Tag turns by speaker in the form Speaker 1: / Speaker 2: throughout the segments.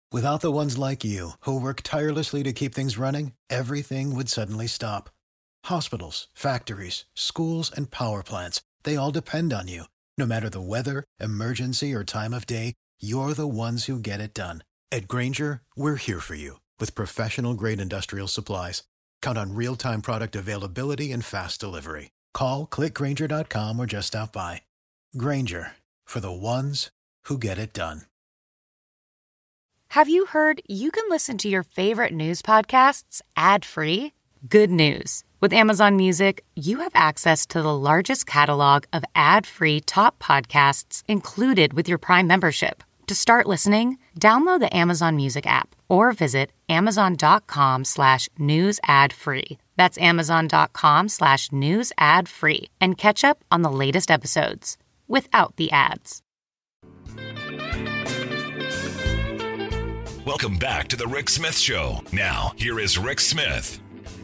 Speaker 1: Without the ones like you, who work tirelessly to keep things running, everything would suddenly stop. Hospitals, factories, schools, and power plants, they all depend on you. No matter the weather, emergency, or time of day, you're the ones who get it done. At Grainger, we're here for you with professional-grade industrial supplies. Count on real-time product availability and fast delivery. Call, click Grainger.com, or just stop by. Grainger, for the ones who get it done.
Speaker 2: Have you heard you can listen to your favorite news podcasts ad-free? Good news. With Amazon Music, you have access to the largest catalog of ad-free top podcasts included with your Prime membership. To start listening, download the Amazon Music app or visit amazon.com/news ad free. That's amazon.com/news ad free and catch up on the latest episodes without the ads.
Speaker 3: Welcome back to the Rick Smith Show. Now, here is Rick Smith.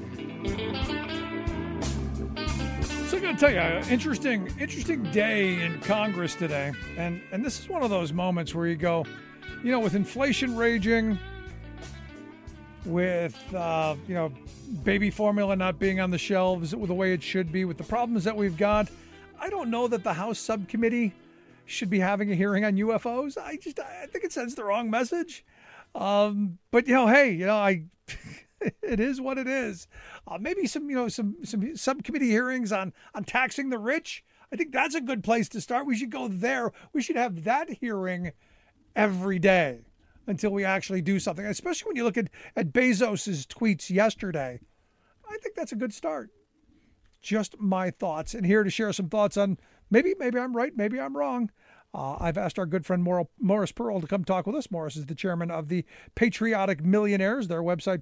Speaker 4: So I'm going to tell you, interesting day in Congress today. And this is one of those moments where you go, with inflation raging, with, baby formula not being on the shelves the way it should be, with the problems that we've got, I don't know that the House subcommittee should be having a hearing on UFOs. I think it sends the wrong message. But hey, it is what it is. Maybe some subcommittee hearings on taxing the rich. I think that's a good place to start. We should go there. We should have that hearing every day until we actually do something, especially when you look at Bezos's tweets yesterday. I think that's a good start. Just my thoughts. And here to share some thoughts on maybe I'm right, maybe I'm wrong. I've asked our good friend Morris Pearl to come talk with us. Morris is the chairman of the Patriotic Millionaires, their website,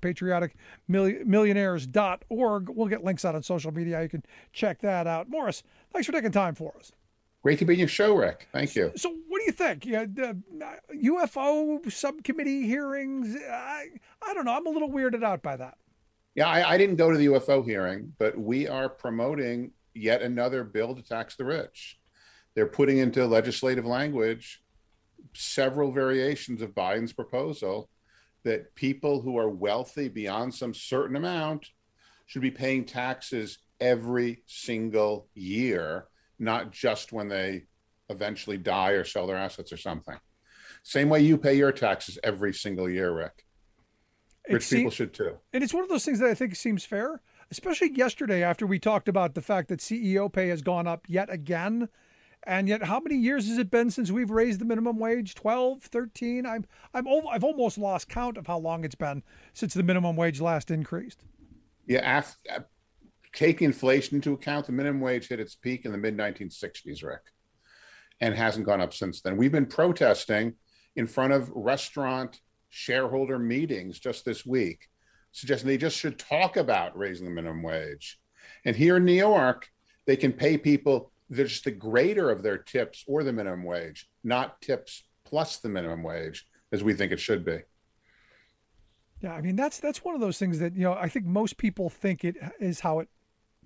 Speaker 4: patrioticmillionaires.org. We'll get links out on social media. You can check that out. Morris, thanks for taking time for us.
Speaker 5: Great to be in your show, Rick. Thank you.
Speaker 4: So what do you think? The UFO subcommittee hearings, I don't know. I'm a little weirded out by that.
Speaker 5: Yeah, I didn't go to the UFO hearing, but we are promoting yet another bill to tax the rich. They're putting into legislative language several variations of Biden's proposal that people who are wealthy beyond some certain amount should be paying taxes every single year, not just when they eventually die or sell their assets or something. Same way you pay your taxes every single year, Rick. Rich people should too.
Speaker 4: And it's one of those things that I think seems fair, especially yesterday after we talked about the fact that CEO pay has gone up yet again. And yet, how many years has it been since we've raised the minimum wage? 12, 13? I've almost lost count of how long it's been since the minimum wage last increased.
Speaker 5: Yeah, taking inflation into account, the minimum wage hit its peak in the mid-1960s, Rick, and hasn't gone up since then. We've been protesting in front of restaurant shareholder meetings just this week, suggesting they just should talk about raising the minimum wage. And here in New York, they can pay people just the greater of their tips or the minimum wage, not tips plus the minimum wage, as we think it should be.
Speaker 4: Yeah, I mean, that's one of those things that, I think most people think it is how it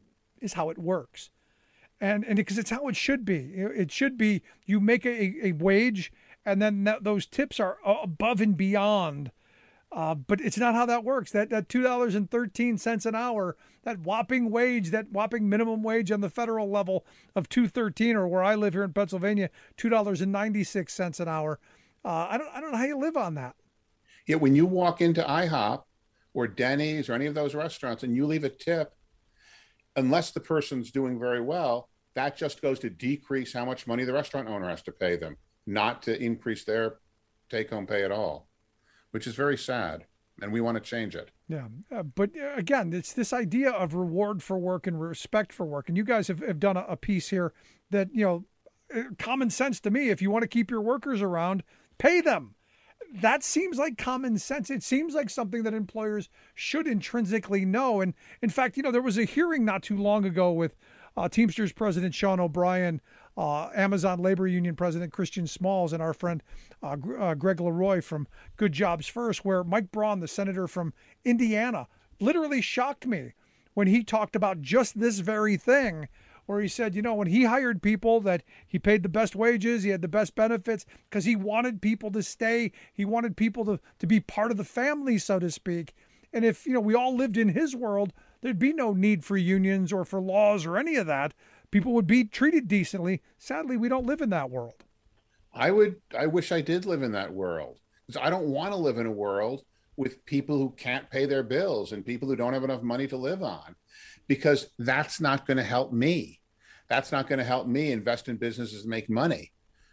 Speaker 4: works. And because it's how it should be. It should be you make a wage and then those tips are above and beyond. But it's not how that works. That $2.13 an hour, that whopping wage, that whopping minimum wage on the federal level of $2.13, or where I live here in Pennsylvania, $2.96 an hour. I don't know how you live on that.
Speaker 5: Yeah, when you walk into IHOP or Denny's or any of those restaurants and you leave a tip, unless the person's doing very well, that just goes to decrease how much money the restaurant owner has to pay them, not to increase their take-home pay at all, which is very sad, and we want to change it.
Speaker 4: Yeah, but again, it's this idea of reward for work and respect for work. And you guys have done a piece here that, common sense to me, if you want to keep your workers around, pay them. That seems like common sense. It seems like something that employers should intrinsically know. And in fact, there was a hearing not too long ago with Teamsters President Sean O'Brien, Amazon Labor Union President Christian Smalls, and our friend Greg Leroy from Good Jobs First, where Mike Braun, the senator from Indiana, literally shocked me when he talked about just this very thing, where he said, when he hired people, that he paid the best wages, he had the best benefits, because he wanted people to stay. He wanted people to be part of the family, so to speak. And if, we all lived in his world, there'd be no need for unions or for laws or any of that. People would be treated decently. Sadly, we don't live in that world.
Speaker 5: I wish I did live in that world, because I don't want to live in a world with people who can't pay their bills and people who don't have enough money to live on, because that's not going to help me. That's not going to help me invest in businesses and make money.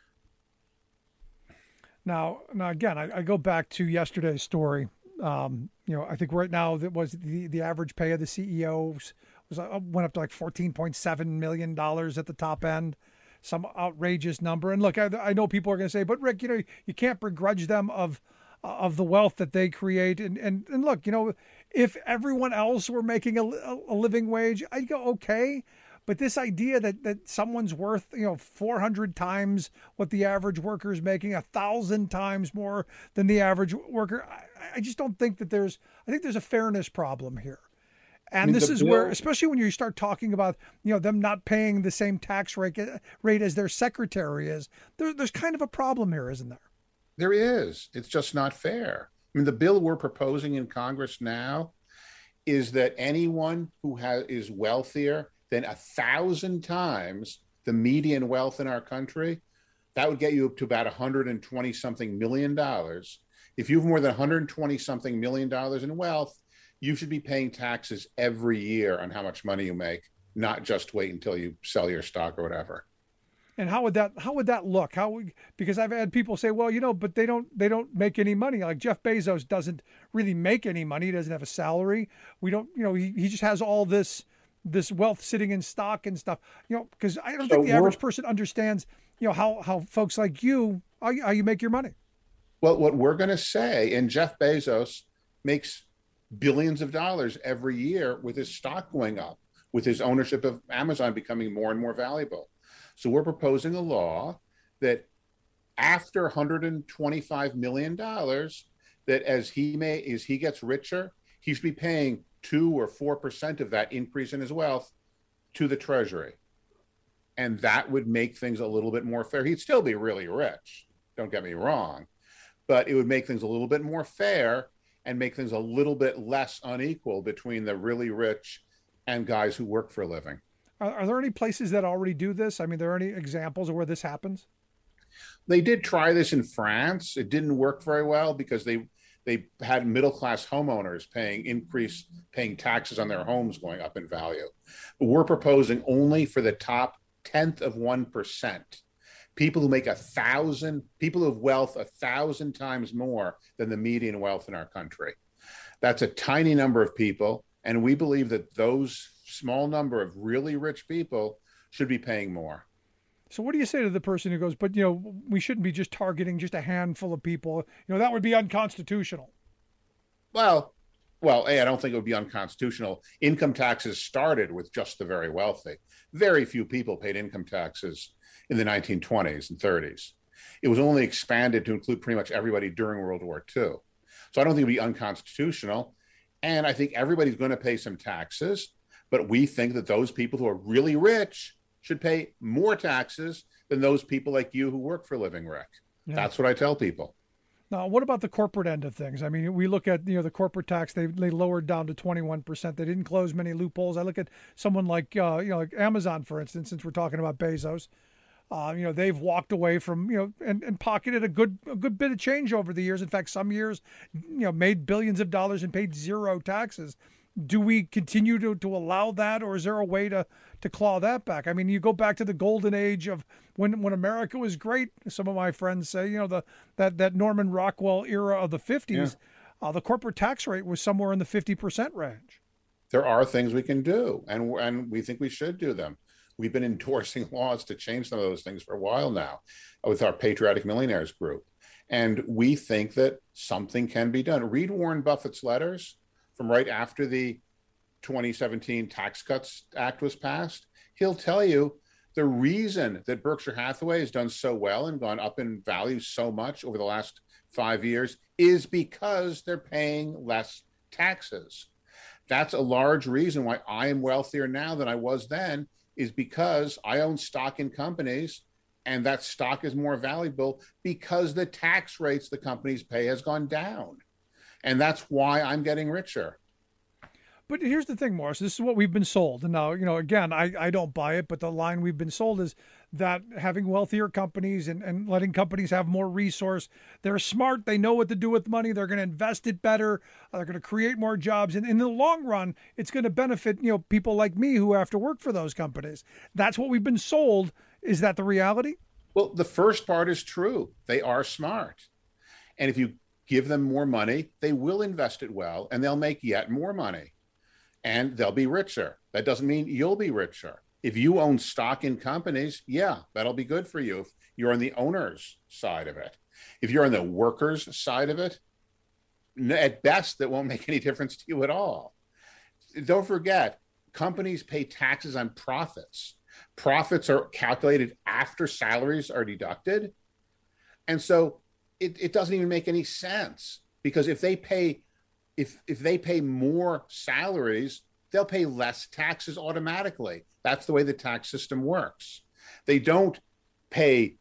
Speaker 4: Now again, I go back to yesterday's story. I think right now that was the average pay of the CEOs went up to like $14.7 million at the top end, some outrageous number. And look, I know people are going to say, but Rick, you can't begrudge them of the wealth that they create. And look, if everyone else were making a living wage, I'd go, okay. But this idea that someone's worth, 400 times what the average worker is making, 1,000 times more than the average worker, I just don't think that I think there's a fairness problem here. And this is where, especially when you start talking about, them not paying the same tax rate as their secretary is, there's kind of a problem here, isn't there?
Speaker 5: There is. It's just not fair. I mean, the bill we're proposing in Congress now is that anyone who is wealthier than 1,000 times the median wealth in our country, that would get you up to about $120-something million. If you have more than $120-something million in wealth, you should be paying taxes every year on how much money you make, not just wait until you sell your stock or whatever.
Speaker 4: And how would that look? Because I've had people say, well, but they don't make any money. Like Jeff Bezos doesn't really make any money. He doesn't have a salary. We don't, he just has all this wealth sitting in stock and stuff, because I don't think the average person understands, how folks like you, how you make your money.
Speaker 5: Well, what we're going to say, and Jeff Bezos makes billions of dollars every year with his stock going up, with his ownership of Amazon becoming more and more valuable. So we're proposing a law that after $125 million, that as he gets richer, he should be paying 2 or 4% of that increase in his wealth to the Treasury. And that would make things a little bit more fair. He'd still be really rich, don't get me wrong, but it would make things a little bit more fair and make things a little bit less unequal between the really rich and guys who work for a living.
Speaker 4: Are there any places that already do this? I mean, are there any examples of where this happens?
Speaker 5: They did try this in France. It didn't work very well because they had middle-class homeowners paying taxes on their homes going up in value. But we're proposing only for the top 10th of 1%. People who make people who have wealth 1,000 times more than the median wealth in our country. That's a tiny number of people. And we believe that those small number of really rich people should be paying more.
Speaker 4: So what do you say to the person who goes, but, we shouldn't be just targeting just a handful of people. That would be unconstitutional.
Speaker 5: Well, I don't think it would be unconstitutional. Income taxes started with just the very wealthy. Very few people paid income taxes in the 1920s and 30s. It was only expanded to include pretty much everybody during World War II. So I don't think it would be unconstitutional. And I think everybody's going to pay some taxes, but we think that those people who are really rich should pay more taxes than those people like you who work for a living, Rick. Yeah. That's what I tell people.
Speaker 4: Now, what about the corporate end of things? I mean, we look at, the corporate tax, they lowered down to 21%. They didn't close many loopholes. I look at someone like, like Amazon, for instance, since we're talking about Bezos. They've walked away from, and pocketed a good bit of change over the years. In fact, some years, made billions of dollars and paid zero taxes. Do we continue to allow that, or is there a way to claw that back? I mean, you go back to the golden age of when America was great. Some of my friends say, that Norman Rockwell era of the 50s, the corporate tax rate was somewhere in the 50% range.
Speaker 5: There are things we can do, and we think we should do them. We've been endorsing laws to change some of those things for a while now with our Patriotic Millionaires group. And we think that something can be done. Read Warren Buffett's letters from right after the 2017 Tax Cuts Act was passed. He'll tell you the reason that Berkshire Hathaway has done so well and gone up in value so much over the last 5 years is because they're paying less taxes. That's a large reason why I am wealthier now than I was then, is because I own stock in companies, and that stock is more valuable because the tax rates the companies pay has gone down. And that's why I'm getting richer.
Speaker 4: But here's the thing, Morris. This is what we've been sold. And now, again, I don't buy it, but the line we've been sold is that having wealthier companies and letting companies have more resource, they're smart. They know what to do with money. They're going to invest it better. They're going to create more jobs. And in the long run, it's going to benefit, people like me who have to work for those companies. That's what we've been sold. Is that the reality?
Speaker 5: Well, the first part is true. They are smart. And if you give them more money, they will invest it well, and they'll make yet more money. And they'll be richer. That doesn't mean you'll be richer. If you own stock in companies, yeah, that'll be good for you if you're on the owner's side of it. If you're on the worker's side of it, at best, that won't make any difference to you at all. Don't forget, companies pay taxes on profits. Profits are calculated after salaries are deducted. And so it doesn't even make any sense, because if they pay more salaries, they'll pay less taxes automatically. That's the way the tax system works. They don't pay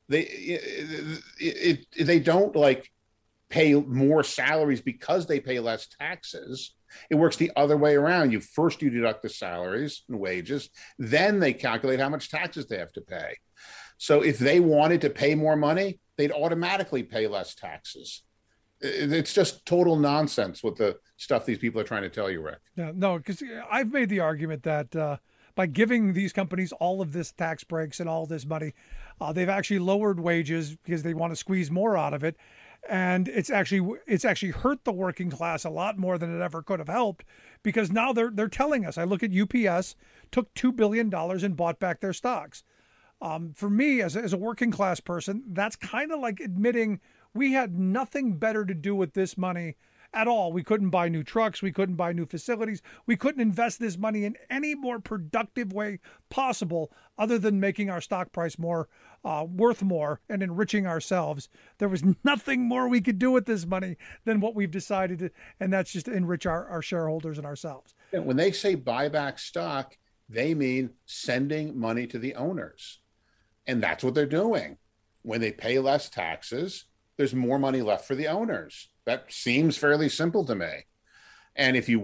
Speaker 5: pay more salaries because they pay less taxes. It works the other way around. You deduct the salaries and wages, then they calculate how much taxes they have to pay. So if they wanted to pay more money, they'd automatically pay less taxes. It's just total nonsense with the stuff these people are trying to tell you, Rick.
Speaker 4: Yeah, no, because I've made the argument that by giving these companies all of this tax breaks and all this money, they've actually lowered wages because they want to squeeze more out of it. And it's actually hurt the working class a lot more than it ever could have helped, because now they're telling us. I look at UPS, took $2 billion and bought back their stocks. For me, as a working class person, that's kind of like admitting we had nothing better to do with this money at all. We couldn't buy new trucks. We couldn't buy new facilities. We couldn't invest this money in any more productive way possible other than making our stock price more worth more and enriching ourselves. There was nothing more we could do with this money than what we've decided to, and that's just to enrich our shareholders and ourselves.
Speaker 5: When they say buy back stock, they mean sending money to the owners. And that's what they're doing. When they pay less taxes, there's more money left for the owners. That seems fairly simple to me. And if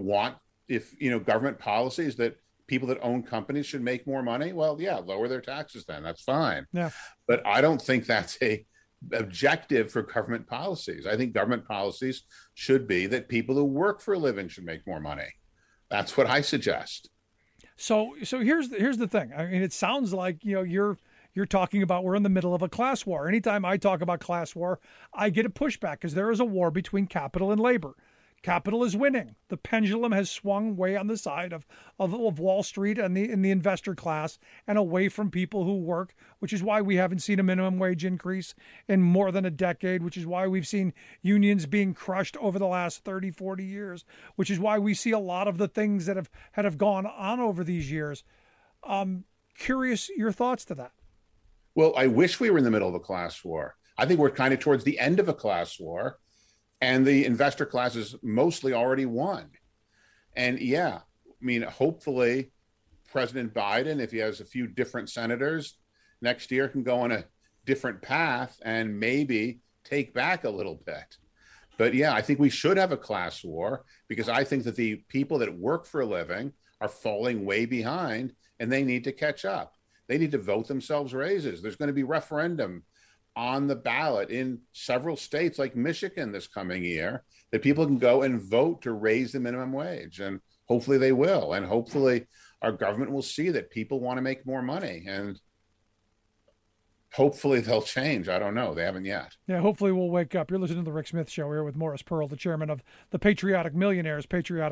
Speaker 5: government policies that people that own companies should make more money, well, yeah, lower their taxes then. That's fine.
Speaker 4: Yeah.
Speaker 5: But I don't think that's a objective for government policies. I think government policies should be that people who work for a living should make more money. That's what I suggest.
Speaker 4: So here's the thing. I mean, it sounds like, you're talking about we're in the middle of a class war. Anytime I talk about class war, I get a pushback because there is a war between capital and labor. Capital is winning. The pendulum has swung way on the side of Wall Street and in the investor class and away from people who work, which is why we haven't seen a minimum wage increase in more than a decade, which is why we've seen unions being crushed over the last 30, 40 years, which is why we see a lot of the things that have gone on over these years. Curious your thoughts to that.
Speaker 5: Well, I wish we were in the middle of a class war. I think we're kind of towards the end of a class war, and the investor class is mostly already won. And yeah, I mean, hopefully President Biden, if he has a few different senators next year, can go on a different path and maybe take back a little bit. But yeah, I think we should have a class war, because I think that the people that work for a living are falling way behind and they need to catch up. They need to vote themselves raises. There's going to be referendum on the ballot in several states like Michigan this coming year that people can go and vote to raise the minimum wage. And hopefully they will. And hopefully our government will see that people want to make more money. And hopefully they'll change. I don't know. They haven't yet.
Speaker 4: Yeah, hopefully we'll wake up. You're listening to The Rick Smith Show here with Morris Pearl, the chairman of the Patriotic Millionaires.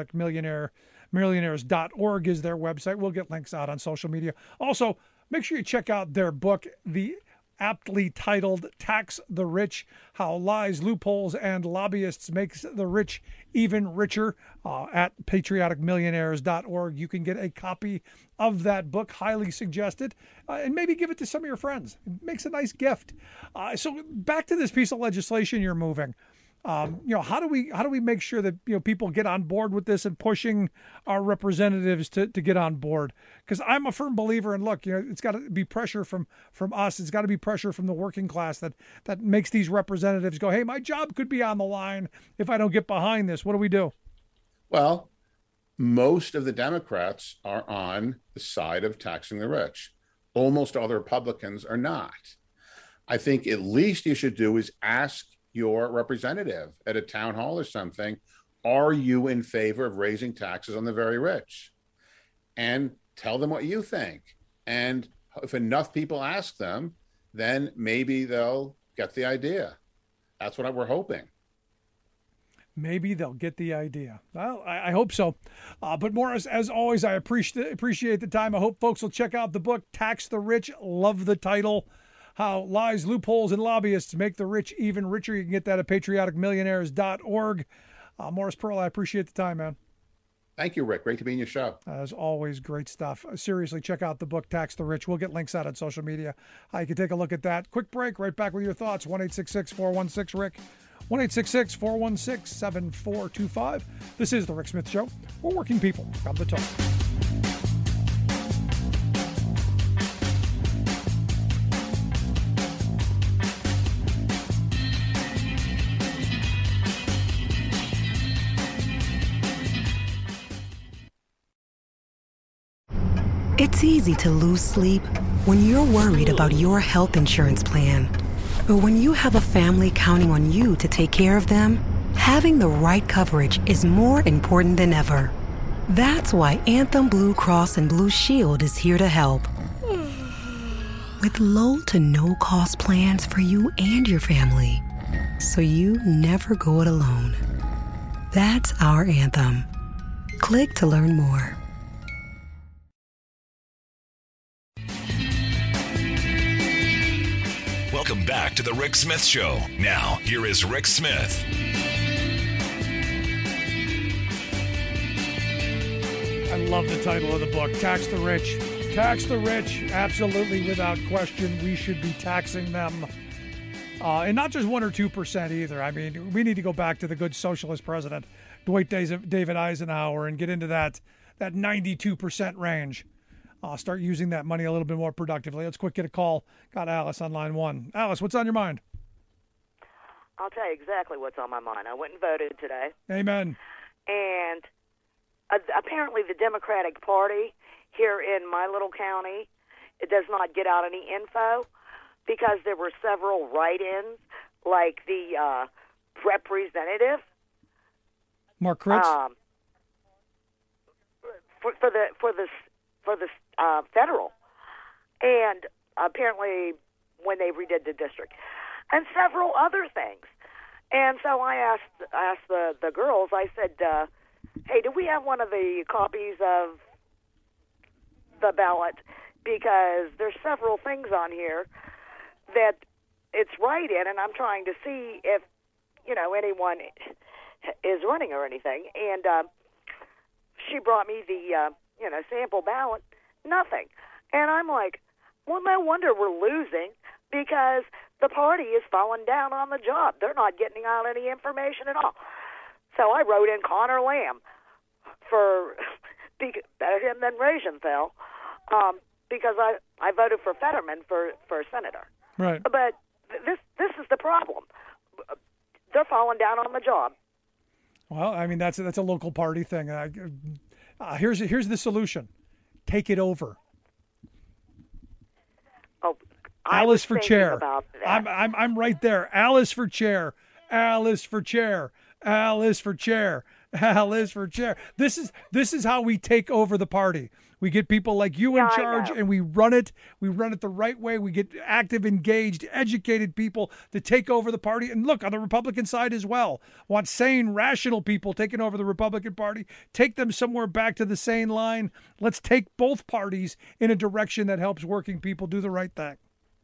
Speaker 4: Millionaires.org is their website. We'll get links out on social media. Also, make sure you check out their book, the aptly titled Tax the Rich, How Lies, Loopholes, and Lobbyists Makes the Rich Even Richer, at patrioticmillionaires.org. You can get a copy of that book, highly suggested, and maybe give it to some of your friends. It makes a nice gift. So back to this piece of legislation you're moving. How do we make sure that people get on board with this and pushing our representatives to get on board? Because I'm a firm believer in, look, it's got to be pressure from us. It's got to be pressure from the working class that makes these representatives go, hey, my job could be on the line if I don't get behind this. What do we do?
Speaker 5: Well, most of the Democrats are on the side of taxing the rich. Almost all the Republicans are not. I think at least you should do is ask your representative at a town hall or something, are you in favor of raising taxes on the very rich? And tell them what you think. And if enough people ask them, then maybe they'll get the idea. That's what we're hoping.
Speaker 4: Maybe they'll get the idea. Well, I hope so. But Morris, as always, I appreciate the time. I hope folks will check out the book, Tax the Rich. Love the title. How lies, loopholes, and lobbyists make the rich even richer. You can get that at patrioticmillionaires.org. Morris Pearl, I appreciate the time, man.
Speaker 5: Thank you, Rick. Great to be in your show.
Speaker 4: As always, great stuff. Seriously, check out the book, Tax the Rich. We'll get links out on social media. You can take a look at that. Quick break. Right back with your thoughts. 1-866-416-RICK. 1-866-416-7425. This is The Rick Smith Show. We're working people. Come to talk.
Speaker 6: It's easy to lose sleep when you're worried about your health insurance plan. But when you have a family counting on you to take care of them, having the right coverage is more important than ever. That's why Anthem Blue Cross and Blue Shield is here to help. With low to no cost plans for you and your family, so you never go it alone. That's our Anthem. Click to learn more.
Speaker 3: Welcome back to the Rick Smith Show. Now, here is Rick Smith.
Speaker 4: I love the title of the book, Tax the Rich. Tax the rich, absolutely, without question. We should be taxing them. And not just 1 or 2% either. I mean, we need to go back to the good socialist president, Dwight David Eisenhower, and get into that 92% range. Start using that money a little bit more productively. Let's quick get a call. Got Alice on line 1. Alice, what's on your mind?
Speaker 7: I'll tell you exactly what's on my mind. I went and voted today.
Speaker 4: Amen.
Speaker 7: And apparently the Democratic Party here in my little county, it does not get out any info because there were several write-ins, like the representative.
Speaker 4: Mark Kritz?
Speaker 7: For the federal, and apparently when they redid the district, and several other things. And so I asked the girls. I said, "Hey, do we have one of the copies of the ballot? Because there's several things on here that it's right in, and I'm trying to see if anyone is running or anything." And she brought me the sample ballot, nothing. And I'm like, well, no wonder we're losing, because the party is falling down on the job. They're not getting out any information at all. So I wrote in Connor Lamb for better him than Rosenthal, because I voted for Fetterman for senator.
Speaker 4: Right.
Speaker 7: But this is the problem. They're falling down on the job.
Speaker 4: Well, I mean, that's a local party thing. Here's the solution. Take it over.
Speaker 7: Oh,
Speaker 4: Alice for chair.
Speaker 7: About that.
Speaker 4: I'm right there. Alice for chair. Alice for chair. Alice for chair. Alice for chair. This is how we take over the party. We get people like you in charge, and we run it. We run it the right way. We get active, engaged, educated people to take over the party. And look, on the Republican side as well, want sane, rational people taking over the Republican Party. Take them somewhere back to the sane line. Let's take both parties in a direction that helps working people do the right thing.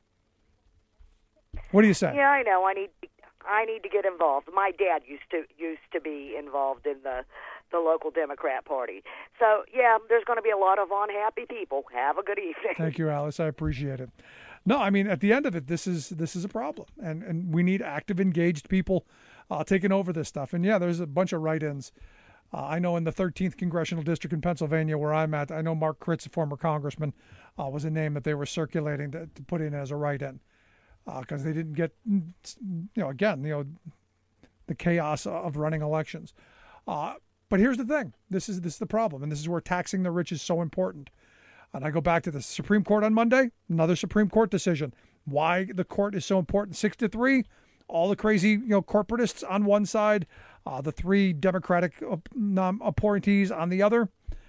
Speaker 4: What do you say?
Speaker 7: Yeah, I know. I need to get involved. My dad used to be involved in the local Democrat Party. So, yeah, there's going to be a lot of unhappy people. Have a good evening.
Speaker 4: Thank you, Alice. I appreciate it. No, I mean, at the end of it, this is a problem. And we need active, engaged people taking over this stuff. And yeah, there's a bunch of write-ins. I know in the 13th Congressional District in Pennsylvania, where I'm at, I know Mark Kritz, a former congressman, was a name that they were circulating to put in as a write-in because they didn't get, the chaos of running elections. But here's the thing. This is the problem, and this is where taxing the rich is so important. And I go back to the Supreme Court on Monday, another Supreme Court decision. Why the court is so important, 6-3, all the crazy corporatists on one side, the 3 Democratic appointees on the other.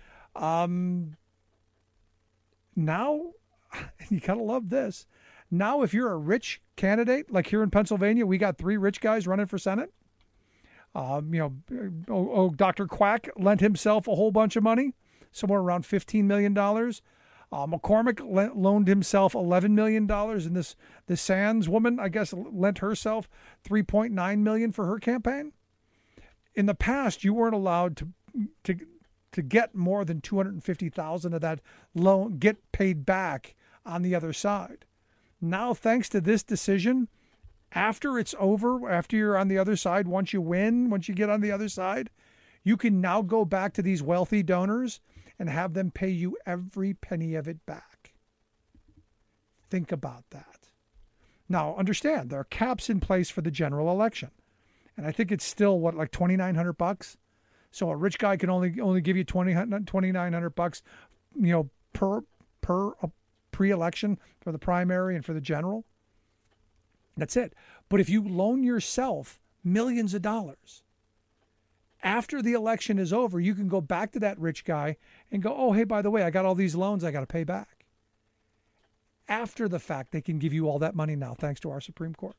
Speaker 4: Now, you gotta love this. Now, if you're a rich candidate, like here in Pennsylvania, we got 3 rich guys running for Senate. Dr. Quack lent himself a whole bunch of money, somewhere around $15 million. McCormick loaned himself $11 million, and this Sands woman, I guess, lent herself $3.9 million for her campaign. In the past, you weren't allowed to get more than $250,000 of that loan get paid back on the other side. Now, thanks to this decision, after it's over, after you're on the other side, once you win, once you get on the other side, you can now go back to these wealthy donors and have them pay you every penny of it back. Think about that. Now, understand, there are caps in place for the general election. And I think it's still, like $2,900? So a rich guy can only give you $2,900, per pre-election for the primary and for the general. That's it. But if you loan yourself millions of dollars, after the election is over, you can go back to that rich guy and go, oh, hey, by the way, I got all these loans I got to pay back. After the fact, they can give you all that money now, thanks to our Supreme Court.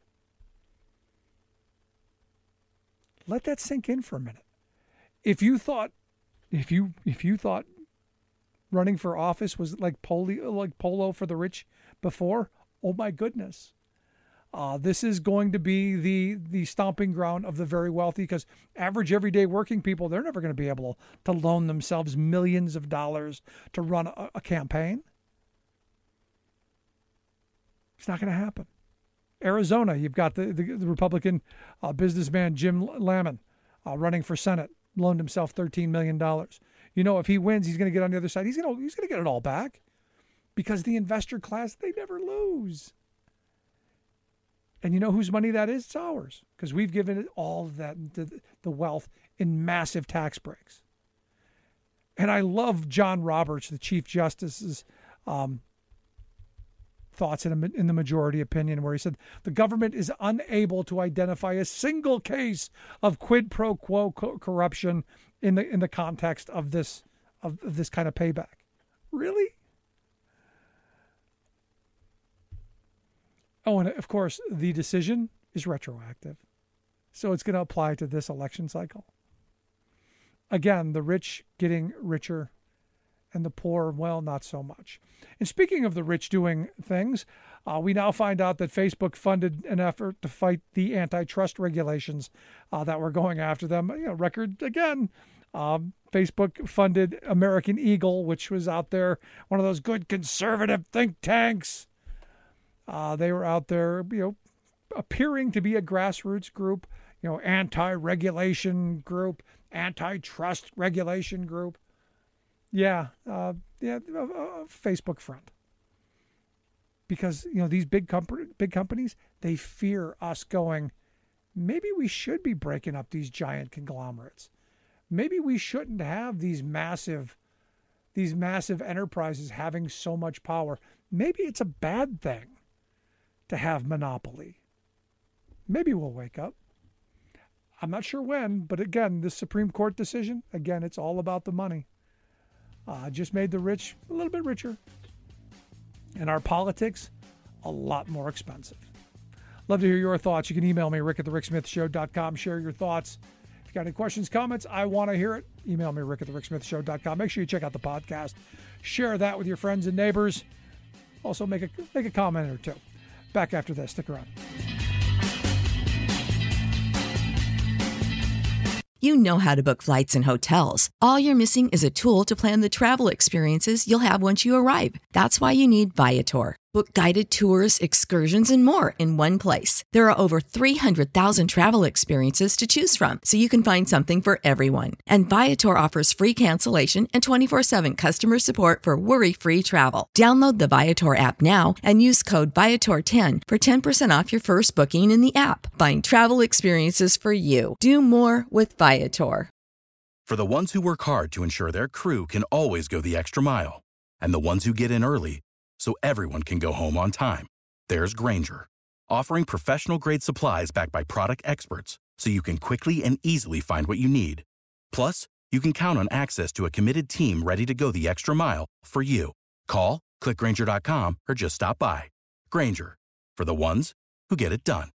Speaker 4: Let that sink in for a minute. If you thought running for office was like polo for the rich before, oh my goodness. This is going to be the stomping ground of the very wealthy, because average everyday working people, they're never going to be able to loan themselves millions of dollars to run a campaign. It's not going to happen. Arizona, you've got the Republican businessman Jim Lamon running for Senate, loaned himself $13 million. If he wins, he's going to get on the other side. He's going to get it all back, because the investor class, they never lose. And you know whose money that is? It's ours, because we've given it all of that, the wealth, in massive tax breaks. And I love John Roberts, the Chief Justice's thoughts in the majority opinion, where he said the government is unable to identify a single case of quid pro quo corruption in the context of this kind of payback. Really? Oh, and of course, the decision is retroactive. So it's going to apply to this election cycle. Again, the rich getting richer and the poor, well, not so much. And speaking of the rich doing things, we now find out that Facebook funded an effort to fight the antitrust regulations that were going after them. Record again. Facebook funded American Eagle, which was out there, one of those good conservative think tanks. They were out there, appearing to be a grassroots group, anti-regulation group, antitrust regulation group. Yeah, Facebook front. Because, these big companies, they fear us going, maybe we should be breaking up these giant conglomerates. Maybe we shouldn't have these massive enterprises having so much power. Maybe it's a bad thing to have monopoly. Maybe we'll wake up. I'm not sure when, but again, this Supreme Court decision, again, it's all about the money. Just made the rich a little bit richer. And our politics, a lot more expensive. Love to hear your thoughts. You can email me, rick@thericksmithshow.com. Share your thoughts. If you got any questions, comments, I want to hear it. Email me, rick@thericksmithshow.com. Make sure you check out the podcast. Share that with your friends and neighbors. Also, make a comment or two. Back after this. Stick around.
Speaker 8: You know how to book flights and hotels. All you're missing is a tool to plan the travel experiences you'll have once you arrive. That's why you need Viator. Book guided tours, excursions, and more in one place. There are over 300,000 travel experiences to choose from, so you can find something for everyone. And Viator offers free cancellation and 24/7 customer support for worry-free travel. Download the Viator app now and use code Viator10 for 10% off your first booking in the app. Find travel experiences for you. Do more with Viator.
Speaker 9: For the ones who work hard to ensure their crew can always go the extra mile, and the ones who get in early so everyone can go home on time, there's Grainger, offering professional-grade supplies backed by product experts so you can quickly and easily find what you need. Plus, you can count on access to a committed team ready to go the extra mile for you. Call, click Grainger.com, or just stop by. Grainger, for the ones who get it done.